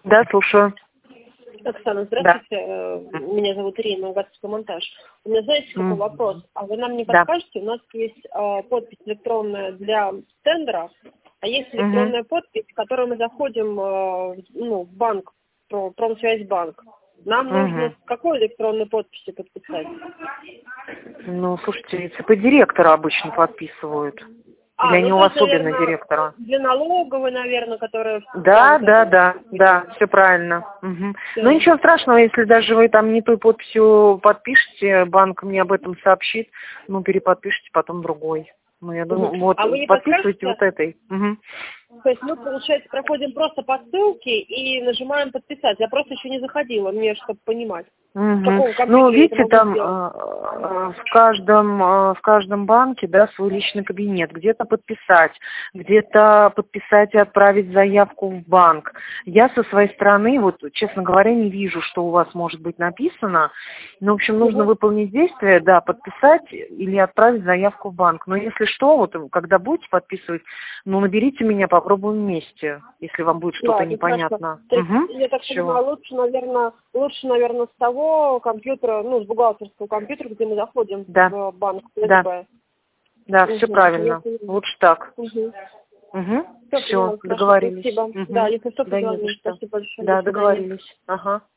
Да, слушаю. Оксана, Да. здравствуйте. Меня зовут Ирина, Гадский монтаж. У меня, знаете, какой вопрос? А вы нам не Да. подскажете? У нас есть подпись электронная для тендера, а есть электронная подпись, в которой мы заходим в банк, Промсвязьбанк. Нам нужно с какой электронной подписью подписать? Ну, слушайте, ЦП директора обычно подписывают. Или они у вас особенно директора? Для налоговой, наверное, которая... Да, все правильно. Угу. Ну, ничего страшного, если даже вы там не той подписью подпишете, банк мне об этом сообщит, ну, переподпишите потом другой. Ну, я думаю, вот, а вы не подписывайте вот этой. Угу. То есть мы, получается, проходим просто по ссылке и нажимаем подписать. Я просто еще не заходила, мне, чтобы понимать. Ну, видите, там в каждом банке, да, свой личный кабинет. Где-то подписать, где-то подписать и отправить заявку в банк. Я со своей стороны, вот, честно говоря, не вижу, что у вас может быть написано. Ну, в общем, нужно выполнить действие, да, подписать или отправить заявку в банк. Но если что, вот, когда будете подписывать, ну, наберите меня, попробуем вместе, если вам будет что-то непонятно. Я так понимаю, лучше, наверное, с того компьютера, с бухгалтерского компьютера, где мы заходим в банк ФСБ. Да, все правильно. Лучше так. Все, договорились. Спасибо. Да, если что, позвоните. Спасибо большое. Да, договорились. Ага.